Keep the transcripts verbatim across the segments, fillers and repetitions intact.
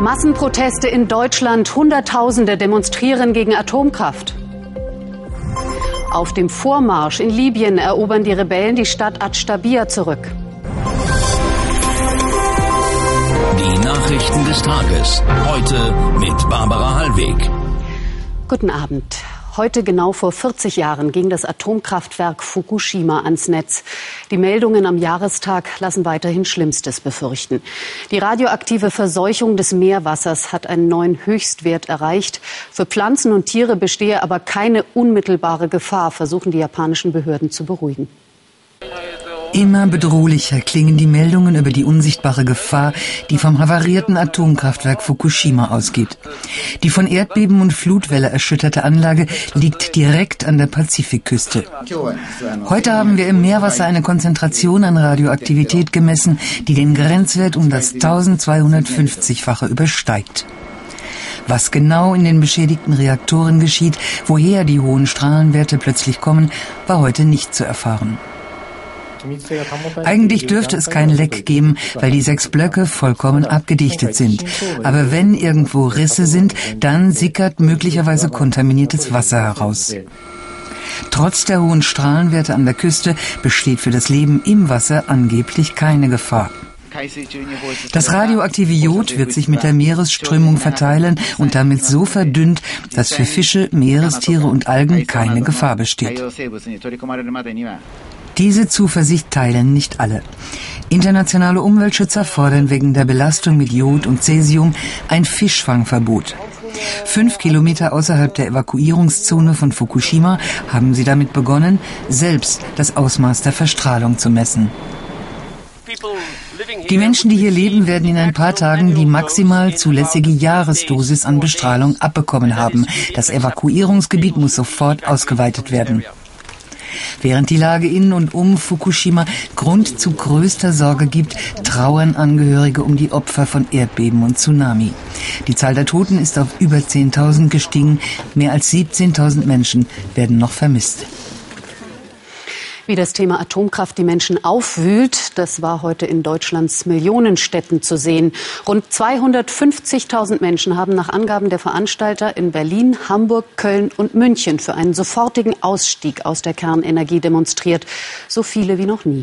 Massenproteste in Deutschland. Hunderttausende demonstrieren gegen Atomkraft. Auf dem Vormarsch in Libyen erobern die Rebellen die Stadt Ad-Stabia zurück. Die Nachrichten des Tages. Heute mit Barbara Hallweg. Guten Abend. Heute genau vor vierzig Jahren ging das Atomkraftwerk Fukushima ans Netz. Die Meldungen am Jahrestag lassen weiterhin Schlimmstes befürchten. Die radioaktive Verseuchung des Meerwassers hat einen neuen Höchstwert erreicht. Für Pflanzen und Tiere bestehe aber keine unmittelbare Gefahr, versuchen die japanischen Behörden zu beruhigen. Immer bedrohlicher klingen die Meldungen über die unsichtbare Gefahr, die vom havarierten Atomkraftwerk Fukushima ausgeht. Die von Erdbeben und Flutwelle erschütterte Anlage liegt direkt an der Pazifikküste. Heute haben wir im Meerwasser eine Konzentration an Radioaktivität gemessen, die den Grenzwert um das eintausendzweihundertfünfzig-fache übersteigt. Was genau in den beschädigten Reaktoren geschieht, woher die hohen Strahlenwerte plötzlich kommen, war heute nicht zu erfahren. Eigentlich dürfte es kein Leck geben, weil die sechs Blöcke vollkommen abgedichtet sind. Aber wenn irgendwo Risse sind, dann sickert möglicherweise kontaminiertes Wasser heraus. Trotz der hohen Strahlenwerte an der Küste besteht für das Leben im Wasser angeblich keine Gefahr. Das radioaktive Jod wird sich mit der Meeresströmung verteilen und damit so verdünnt, dass für Fische, Meerestiere und Algen keine Gefahr besteht. Diese Zuversicht teilen nicht alle. Internationale Umweltschützer fordern wegen der Belastung mit Jod und Cäsium ein Fischfangverbot. Fünf Kilometer außerhalb der Evakuierungszone von Fukushima haben sie damit begonnen, selbst das Ausmaß der Verstrahlung zu messen. Die Menschen, die hier leben, werden in ein paar Tagen die maximal zulässige Jahresdosis an Bestrahlung abbekommen haben. Das Evakuierungsgebiet muss sofort ausgeweitet werden. Während die Lage in und um Fukushima Grund zu größter Sorge gibt, trauern Angehörige um die Opfer von Erdbeben und Tsunami. Die Zahl der Toten ist auf über zehntausend gestiegen. Mehr als siebzehntausend Menschen werden noch vermisst. Wie das Thema Atomkraft die Menschen aufwühlt, das war heute in Deutschlands Millionenstädten zu sehen. Rund zweihundertfünfzigtausend Menschen haben nach Angaben der Veranstalter in Berlin, Hamburg, Köln und München für einen sofortigen Ausstieg aus der Kernenergie demonstriert. So viele wie noch nie.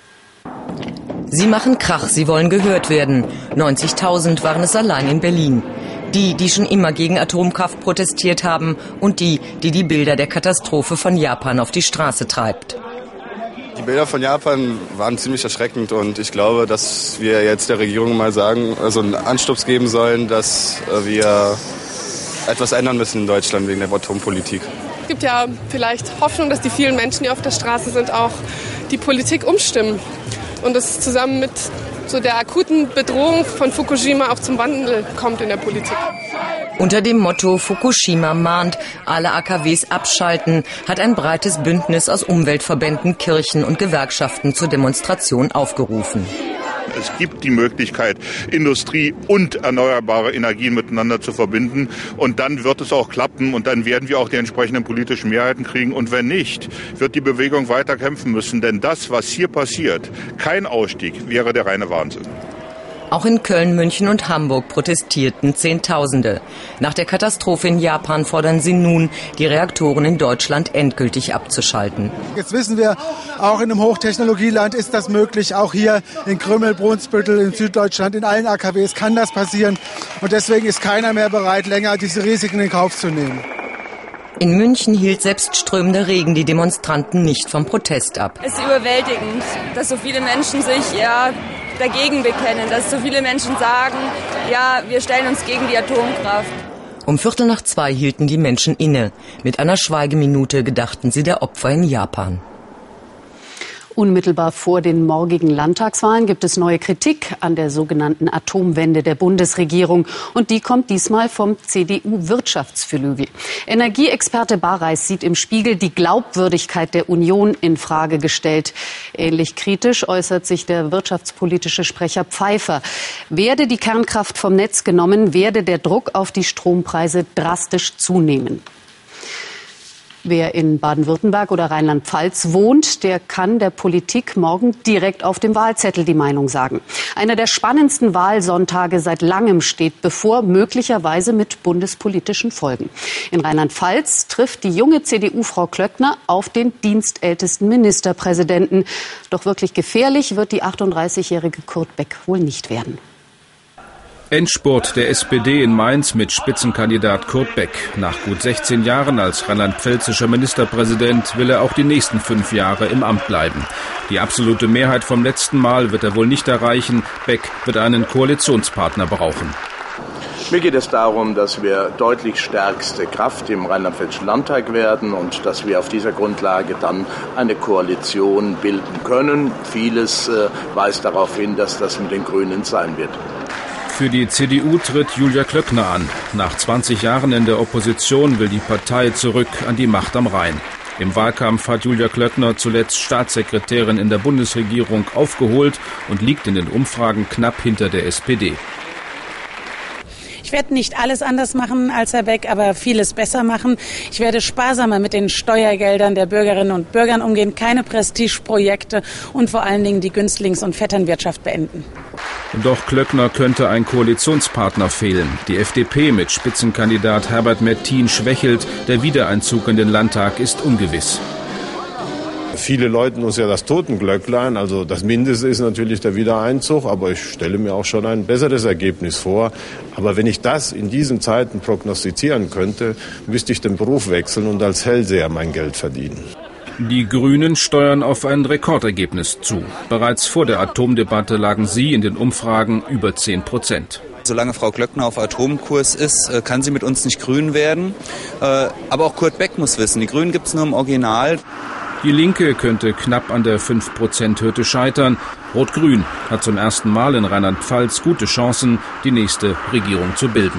Sie machen Krach, sie wollen gehört werden. neunzigtausend waren es allein in Berlin. Die, die schon immer gegen Atomkraft protestiert haben und die, die die Bilder der Katastrophe von Japan auf die Straße treibt. Die Bilder von Japan waren ziemlich erschreckend und ich glaube, dass wir jetzt der Regierung mal sagen, also einen Anstups geben sollen, dass wir etwas ändern müssen in Deutschland wegen der Atompolitik. Es gibt ja vielleicht Hoffnung, dass die vielen Menschen, die auf der Straße sind, auch die Politik umstimmen und es zusammen mit so der akuten Bedrohung von Fukushima auch zum Wandel kommt in der Politik. Unter dem Motto Fukushima mahnt, alle A K Ws abschalten, hat ein breites Bündnis aus Umweltverbänden, Kirchen und Gewerkschaften zur Demonstration aufgerufen. Es gibt die Möglichkeit, Industrie und erneuerbare Energien miteinander zu verbinden. Und dann wird es auch klappen und dann werden wir auch die entsprechenden politischen Mehrheiten kriegen. Und wenn nicht, wird die Bewegung weiter kämpfen müssen. Denn das, was hier passiert, kein Ausstieg, wäre der reine Wahnsinn. Auch in Köln, München und Hamburg protestierten Zehntausende. Nach der Katastrophe in Japan fordern sie nun, die Reaktoren in Deutschland endgültig abzuschalten. Jetzt wissen wir, auch in einem Hochtechnologieland ist das möglich. Auch hier in Krümmel, Brunsbüttel, in Süddeutschland, in allen A K Ws kann das passieren. Und deswegen ist keiner mehr bereit, länger diese Risiken in Kauf zu nehmen. In München hielt selbst strömender Regen die Demonstranten nicht vom Protest ab. Es ist überwältigend, dass so viele Menschen sich ja dagegen bekennen, dass so viele Menschen sagen, ja, wir stellen uns gegen die Atomkraft. Um Viertel nach zwei hielten die Menschen inne. Mit einer Schweigeminute gedachten sie der Opfer in Japan. Unmittelbar vor den morgigen Landtagswahlen gibt es neue Kritik an der sogenannten Atomwende der Bundesregierung. Und die kommt diesmal vom C D U-Wirtschaftsflügel. Energieexperte Bareis sieht im Spiegel die Glaubwürdigkeit der Union in Frage gestellt. Ähnlich kritisch äußert sich der wirtschaftspolitische Sprecher Pfeiffer. Werde die Kernkraft vom Netz genommen, werde der Druck auf die Strompreise drastisch zunehmen. Wer in Baden-Württemberg oder Rheinland-Pfalz wohnt, der kann der Politik morgen direkt auf dem Wahlzettel die Meinung sagen. Einer der spannendsten Wahlsonntage seit langem steht bevor, möglicherweise mit bundespolitischen Folgen. In Rheinland-Pfalz trifft die junge C D U-Frau Klöckner auf den dienstältesten Ministerpräsidenten. Doch wirklich gefährlich wird die achtunddreißigjährige Kurt Beck wohl nicht werden. Endspurt der S P D in Mainz mit Spitzenkandidat Kurt Beck. Nach gut sechzehn Jahren als rheinland-pfälzischer Ministerpräsident will er auch die nächsten fünf Jahre im Amt bleiben. Die absolute Mehrheit vom letzten Mal wird er wohl nicht erreichen. Beck wird einen Koalitionspartner brauchen. Mir geht es darum, dass wir deutlich stärkste Kraft im Rheinland-Pfälzischen Landtag werden und dass wir auf dieser Grundlage dann eine Koalition bilden können. Vieles äh, weist darauf hin, dass das mit den Grünen sein wird. Für die C D U tritt Julia Klöckner an. Nach zwanzig Jahren in der Opposition will die Partei zurück an die Macht am Rhein. Im Wahlkampf hat Julia Klöckner zuletzt Staatssekretärin in der Bundesregierung aufgeholt und liegt in den Umfragen knapp hinter der S P D. Ich werde nicht alles anders machen als Herr Beck, aber vieles besser machen. Ich werde sparsamer mit den Steuergeldern der Bürgerinnen und Bürger umgehen, keine Prestigeprojekte und vor allen Dingen die Günstlings- und Vetternwirtschaft beenden. Doch Klöckner könnte ein Koalitionspartner fehlen. Die F D P mit Spitzenkandidat Herbert Mertin schwächelt. Der Wiedereinzug in den Landtag ist ungewiss. Viele läuten uns ja das Totenglöcklein, also das Mindeste ist natürlich der Wiedereinzug, aber ich stelle mir auch schon ein besseres Ergebnis vor. Aber wenn ich das in diesen Zeiten prognostizieren könnte, müsste ich den Beruf wechseln und als Hellseher mein Geld verdienen. Die Grünen steuern auf ein Rekordergebnis zu. Bereits vor der Atomdebatte lagen sie in den Umfragen über zehn Prozent. Solange Frau Klöckner auf Atomkurs ist, kann sie mit uns nicht grün werden. Aber auch Kurt Beck muss wissen, die Grünen gibt es nur im Original. Die Linke könnte knapp an der fünf Prozent Hürde scheitern. Rot-Grün hat zum ersten Mal in Rheinland-Pfalz gute Chancen, die nächste Regierung zu bilden.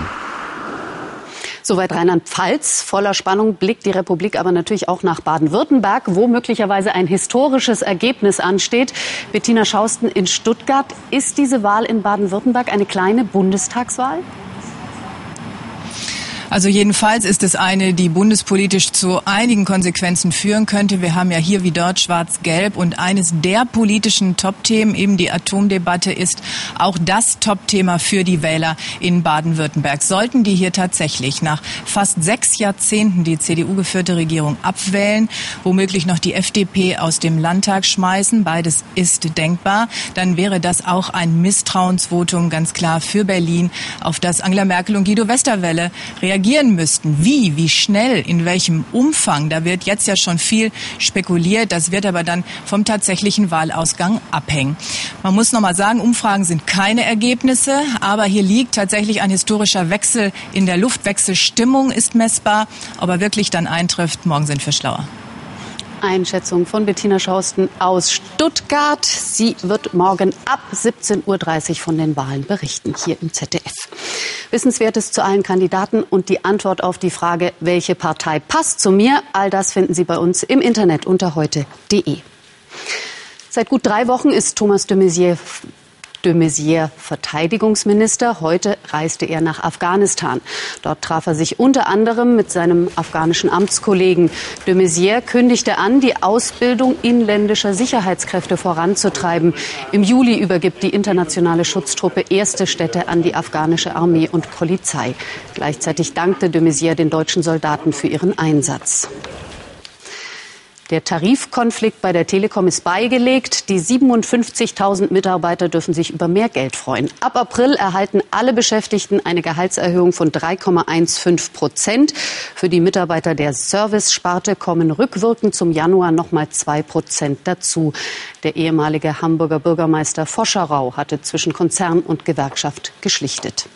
Soweit Rheinland-Pfalz. Voller Spannung blickt die Republik aber natürlich auch nach Baden-Württemberg, wo möglicherweise ein historisches Ergebnis ansteht. Bettina Schausten in Stuttgart. Ist diese Wahl in Baden-Württemberg eine kleine Bundestagswahl? Also jedenfalls ist es eine, die bundespolitisch zu einigen Konsequenzen führen könnte. Wir haben ja hier wie dort Schwarz-Gelb und eines der politischen Top-Themen, eben die Atomdebatte, ist auch das Top-Thema für die Wähler in Baden-Württemberg. Sollten die hier tatsächlich nach fast sechs Jahrzehnten die C D U-geführte Regierung abwählen, womöglich noch die F D P aus dem Landtag schmeißen, beides ist denkbar, dann wäre das auch ein Misstrauensvotum ganz klar für Berlin, auf das Angela Merkel und Guido Westerwelle reagieren müssten. Wie, wie schnell, in welchem Umfang, da wird jetzt ja schon viel spekuliert. Das wird aber dann vom tatsächlichen Wahlausgang abhängen. Man muss noch mal sagen, Umfragen sind keine Ergebnisse, aber hier liegt tatsächlich ein historischer Wechsel in der Luft. Wechselstimmung ist messbar, ob er wirklich dann eintrifft, morgen sind wir schlauer. Einschätzung von Bettina Schausten aus Stuttgart. Sie wird morgen ab siebzehn Uhr dreißig von den Wahlen berichten, hier im Z D F. Wissenswertes zu allen Kandidaten und die Antwort auf die Frage, welche Partei passt zu mir, all das finden Sie bei uns im Internet unter heute punkt de. Seit gut drei Wochen ist Thomas de Maizière de Maizière Verteidigungsminister. Heute reiste er nach Afghanistan. Dort traf er sich unter anderem mit seinem afghanischen Amtskollegen. De Maizière kündigte an, die Ausbildung inländischer Sicherheitskräfte voranzutreiben. Im Juli übergibt die internationale Schutztruppe erste Städte an die afghanische Armee und Polizei. Gleichzeitig dankte de Maizière den deutschen Soldaten für ihren Einsatz. Der Tarifkonflikt bei der Telekom ist beigelegt. Die siebenundfünfzigtausend Mitarbeiter dürfen sich über mehr Geld freuen. Ab April erhalten alle Beschäftigten eine Gehaltserhöhung von drei Komma fünfzehn Prozent. Für die Mitarbeiter der Service-Sparte kommen rückwirkend zum Januar noch mal zwei Prozent dazu. Der ehemalige Hamburger Bürgermeister Foscherau hatte zwischen Konzern und Gewerkschaft geschlichtet.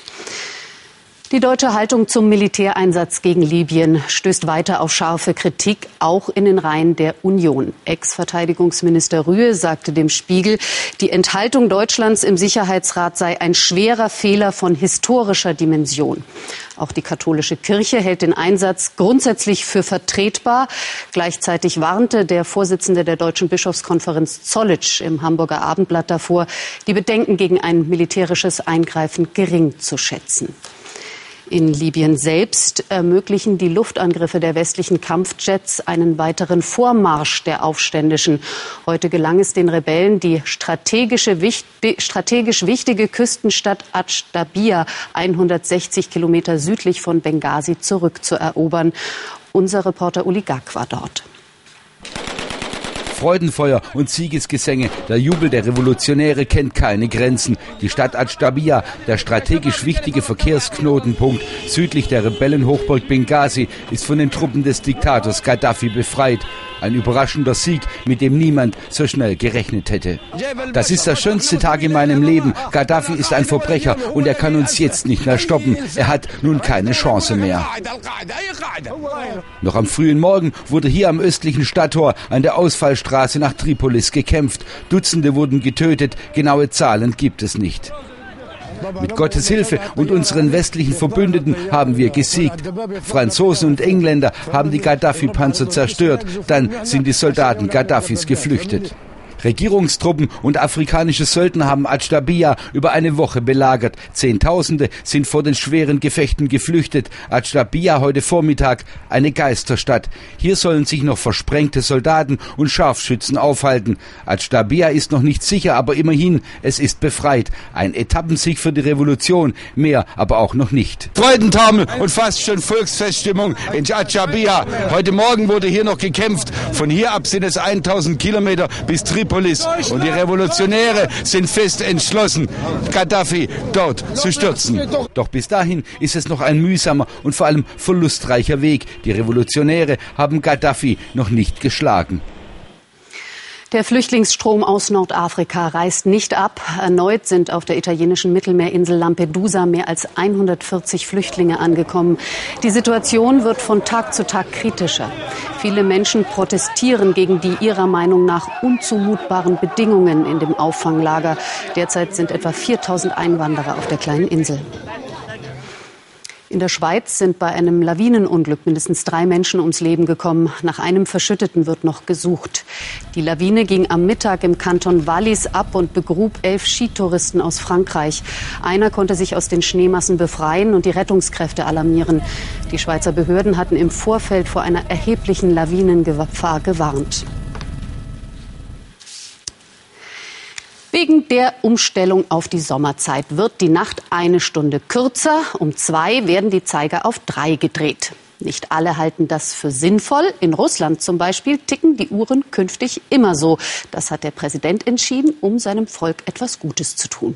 Die deutsche Haltung zum Militäreinsatz gegen Libyen stößt weiter auf scharfe Kritik, auch in den Reihen der Union. Ex-Verteidigungsminister Rühe sagte dem Spiegel, die Enthaltung Deutschlands im Sicherheitsrat sei ein schwerer Fehler von historischer Dimension. Auch die katholische Kirche hält den Einsatz grundsätzlich für vertretbar. Gleichzeitig warnte der Vorsitzende der Deutschen Bischofskonferenz Zollitsch im Hamburger Abendblatt davor, die Bedenken gegen ein militärisches Eingreifen gering zu schätzen. In Libyen selbst ermöglichen die Luftangriffe der westlichen Kampfjets einen weiteren Vormarsch der Aufständischen. Heute gelang es den Rebellen, die strategische, strategisch wichtige Küstenstadt Adsch-Dabia, hundertsechzig Kilometer südlich von Benghazi, zurückzuerobern. Unser Reporter Uli Gack war dort. Freudenfeuer und Siegesgesänge. Der Jubel der Revolutionäre kennt keine Grenzen. Die Stadt Adsch-Dabia, der strategisch wichtige Verkehrsknotenpunkt südlich der Rebellenhochburg Benghazi, ist von den Truppen des Diktators Gaddafi befreit. Ein überraschender Sieg, mit dem niemand so schnell gerechnet hätte. Das ist der schönste Tag in meinem Leben. Gaddafi ist ein Verbrecher und er kann uns jetzt nicht mehr stoppen. Er hat nun keine Chance mehr. Noch am frühen Morgen wurde hier am östlichen Stadttor an der Ausfallstraße nach Tripolis gekämpft. Dutzende wurden getötet, genaue Zahlen gibt es nicht. Mit Gottes Hilfe und unseren westlichen Verbündeten haben wir gesiegt. Franzosen und Engländer haben die Gaddafi-Panzer zerstört. Dann sind die Soldaten Gaddafis geflüchtet. Regierungstruppen und afrikanische Söldner haben Adsch-Dabia über eine Woche belagert. Zehntausende sind vor den schweren Gefechten geflüchtet. Adsch-Dabia heute Vormittag eine Geisterstadt. Hier sollen sich noch versprengte Soldaten und Scharfschützen aufhalten. Adsch-Dabia ist noch nicht sicher, aber immerhin, es ist befreit. Ein Etappensieg für die Revolution, mehr aber auch noch nicht. Freudentaumel und fast schon Volksfeststimmung in Adsch-Dabia. Heute Morgen wurde hier noch gekämpft. Von hier ab sind es tausend Kilometer bis Tripolis. Und die Revolutionäre sind fest entschlossen, Gaddafi dort zu stürzen. Doch bis dahin ist es noch ein mühsamer und vor allem verlustreicher Weg. Die Revolutionäre haben Gaddafi noch nicht geschlagen. Der Flüchtlingsstrom aus Nordafrika reißt nicht ab. Erneut sind auf der italienischen Mittelmeerinsel Lampedusa mehr als hundertvierzig Flüchtlinge angekommen. Die Situation wird von Tag zu Tag kritischer. Viele Menschen protestieren gegen die ihrer Meinung nach unzumutbaren Bedingungen in dem Auffanglager. Derzeit sind etwa viertausend Einwanderer auf der kleinen Insel. In der Schweiz sind bei einem Lawinenunglück mindestens drei Menschen ums Leben gekommen. Nach einem Verschütteten wird noch gesucht. Die Lawine ging am Mittag im Kanton Wallis ab und begrub elf Skitouristen aus Frankreich. Einer konnte sich aus den Schneemassen befreien und die Rettungskräfte alarmieren. Die Schweizer Behörden hatten im Vorfeld vor einer erheblichen Lawinengefahr gewarnt. Wegen der Umstellung auf die Sommerzeit wird die Nacht eine Stunde kürzer. Um zwei werden die Zeiger auf drei gedreht. Nicht alle halten das für sinnvoll. In Russland zum Beispiel ticken die Uhren künftig immer so. Das hat der Präsident entschieden, um seinem Volk etwas Gutes zu tun.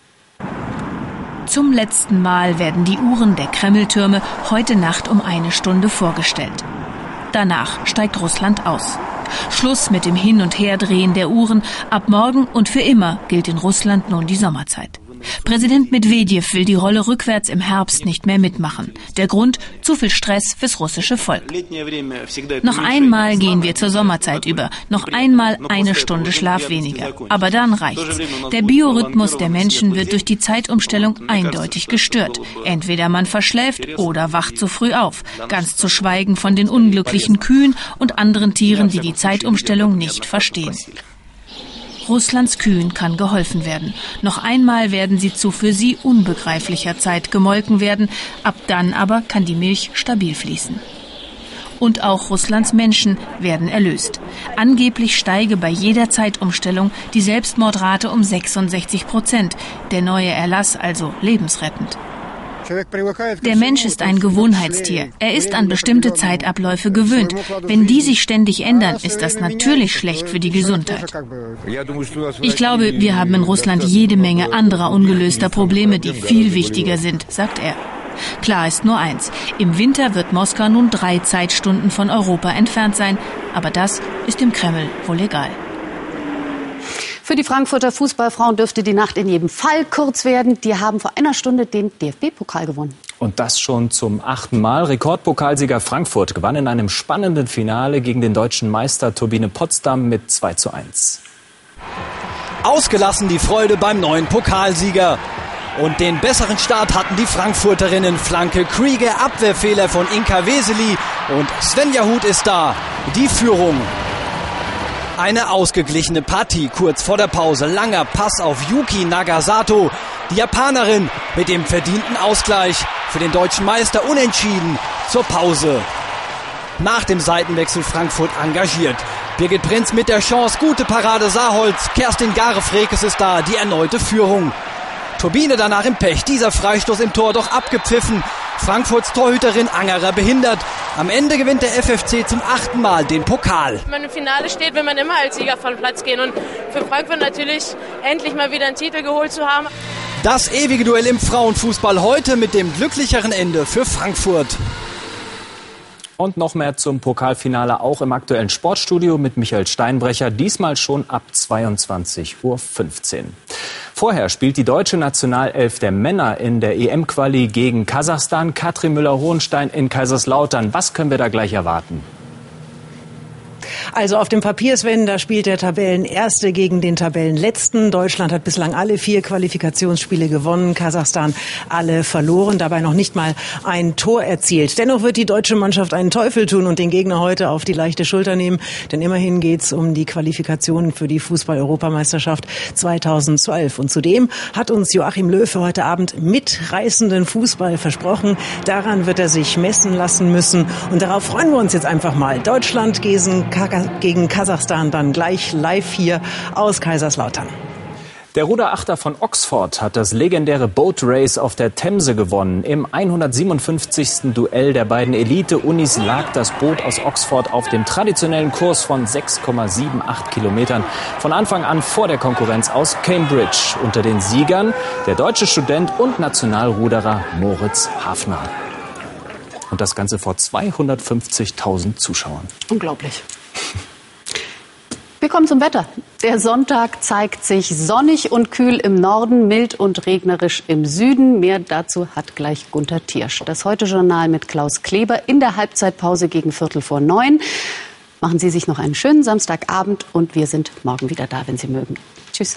Zum letzten Mal werden die Uhren der Kremltürme heute Nacht um eine Stunde vorgestellt. Danach steigt Russland aus. Schluss mit dem Hin- und Herdrehen der Uhren. Ab morgen und für immer gilt in Russland nun die Sommerzeit. Präsident Medwedew will die Rolle rückwärts im Herbst nicht mehr mitmachen. Der Grund: zu viel Stress fürs russische Volk. Noch einmal gehen wir zur Sommerzeit über. Noch einmal eine Stunde Schlaf weniger. Aber dann reicht's. Der Biorhythmus der Menschen wird durch die Zeitumstellung eindeutig gestört. Entweder man verschläft oder wacht zu früh auf. Ganz zu schweigen von den unglücklichen Kühen und anderen Tieren, die die Zeitumstellung nicht verstehen. Russlands Kühen kann geholfen werden. Noch einmal werden sie zu für sie unbegreiflicher Zeit gemolken werden. Ab dann aber kann die Milch stabil fließen. Und auch Russlands Menschen werden erlöst. Angeblich steige bei jeder Zeitumstellung die Selbstmordrate um sechsundsechzig Prozent. Der neue Erlass also lebensrettend. Der Mensch ist ein Gewohnheitstier. Er ist an bestimmte Zeitabläufe gewöhnt. Wenn die sich ständig ändern, ist das natürlich schlecht für die Gesundheit. Ich glaube, wir haben in Russland jede Menge anderer ungelöster Probleme, die viel wichtiger sind, sagt er. Klar ist nur eins: Im Winter wird Moskau nun drei Zeitstunden von Europa entfernt sein. Aber das ist dem Kreml wohl egal. Für die Frankfurter Fußballfrauen dürfte die Nacht in jedem Fall kurz werden. Die haben vor einer Stunde den D F B-Pokal gewonnen. Und das schon zum achten Mal. Rekordpokalsieger Frankfurt gewann in einem spannenden Finale gegen den deutschen Meister Turbine Potsdam mit zwei zu eins. Ausgelassen die Freude beim neuen Pokalsieger. Und den besseren Start hatten die Frankfurterinnen. Flanke Kriege, Abwehrfehler von Inka Wesely und Svenja Huth ist da. Die Führung. Eine ausgeglichene Partie kurz vor der Pause. Langer Pass auf Yuki Nagasato. Die Japanerin mit dem verdienten Ausgleich. Für den deutschen Meister unentschieden zur Pause. Nach dem Seitenwechsel Frankfurt engagiert. Birgit Prinz mit der Chance, gute Parade Saarholz. Kerstin Gare-Frekes ist da, die erneute Führung. Turbine danach im Pech, dieser Freistoß im Tor doch abgepfiffen. Frankfurts Torhüterin Angerer behindert. Am Ende gewinnt der F F C zum achten Mal den Pokal. Wenn man im Finale steht, will man immer als Sieger vom Platz gehen. Und für Frankfurt natürlich endlich mal wieder einen Titel geholt zu haben. Das ewige Duell im Frauenfußball heute mit dem glücklicheren Ende für Frankfurt. Und noch mehr zum Pokalfinale auch im aktuellen Sportstudio mit Michael Steinbrecher, diesmal schon ab zweiundzwanzig Uhr fünfzehn. Vorher spielt die deutsche Nationalelf der Männer in der E M-Quali gegen Kasachstan. Katrin Müller-Hohenstein in Kaiserslautern. Was können wir da gleich erwarten? Also auf dem Papier, Sven, da spielt der Tabellenerste gegen den Tabellenletzten. Deutschland hat bislang alle vier Qualifikationsspiele gewonnen, Kasachstan alle verloren, dabei noch nicht mal ein Tor erzielt. Dennoch wird die deutsche Mannschaft einen Teufel tun und den Gegner heute auf die leichte Schulter nehmen, denn immerhin geht's um die Qualifikation für die Fußball-Europameisterschaft zweitausendzwölf. Und zudem hat uns Joachim Löw für heute Abend mitreißenden Fußball versprochen. Daran wird er sich messen lassen müssen und darauf freuen wir uns jetzt einfach mal. Deutschland gegen gegen Kasachstan dann gleich live hier aus Kaiserslautern. Der Ruderachter von Oxford hat das legendäre Boat Race auf der Themse gewonnen. Im hundertsiebenundfünfzigsten Duell der beiden Elite-Unis lag das Boot aus Oxford auf dem traditionellen Kurs von sechs Komma achtundsiebzig Kilometern. Von Anfang an vor der Konkurrenz aus Cambridge. Unter den Siegern der deutsche Student und Nationalruderer Moritz Hafner. Und das Ganze vor zweihundertfünfzigtausend Zuschauern. Unglaublich. Wir kommen zum Wetter. Der Sonntag zeigt sich sonnig und kühl im Norden, mild und regnerisch im Süden. Mehr dazu hat gleich Gunther Thiersch. Das Heute-Journal mit Klaus Kleber in der Halbzeitpause gegen Viertel vor neun. Machen Sie sich noch einen schönen Samstagabend und wir sind morgen wieder da, wenn Sie mögen. Tschüss.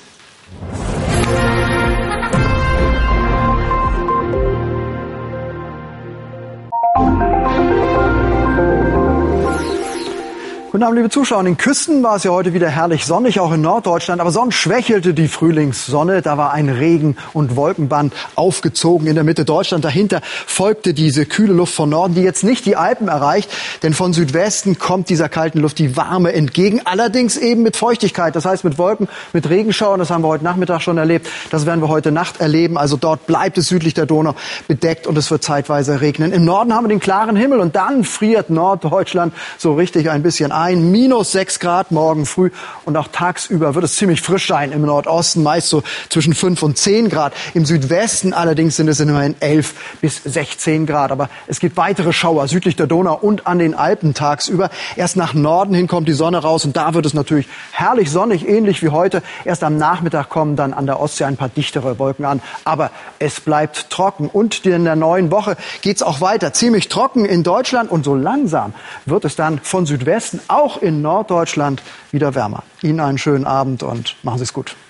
Guten Abend, liebe Zuschauer. In den Küsten war es ja heute wieder herrlich sonnig, auch in Norddeutschland. Aber sonst schwächelte die Frühlingssonne. Da war ein Regen- und Wolkenband aufgezogen in der Mitte Deutschland. Dahinter folgte diese kühle Luft von Norden, die jetzt nicht die Alpen erreicht. Denn von Südwesten kommt dieser kalten Luft die Warme entgegen. Allerdings eben mit Feuchtigkeit. Das heißt mit Wolken, mit Regenschauern. Das haben wir heute Nachmittag schon erlebt. Das werden wir heute Nacht erleben. Also dort bleibt es südlich der Donau bedeckt und es wird zeitweise regnen. Im Norden haben wir den klaren Himmel und dann friert Norddeutschland so richtig ein bisschen ein. Minus sechs Grad morgen früh und auch tagsüber wird es ziemlich frisch sein im Nordosten, meist so zwischen fünf und zehn Grad. Im Südwesten allerdings sind es immerhin elf bis sechzehn Grad. Aber es gibt weitere Schauer südlich der Donau und an den Alpen tagsüber. Erst nach Norden hin kommt die Sonne raus und da wird es natürlich herrlich sonnig, ähnlich wie heute. Erst am Nachmittag kommen dann an der Ostsee ein paar dichtere Wolken an. Aber es bleibt trocken und in der neuen Woche geht es auch weiter. Ziemlich trocken in Deutschland und so langsam wird es dann von Südwesten auch in Norddeutschland wieder wärmer. Ihnen einen schönen Abend und machen Sie es gut.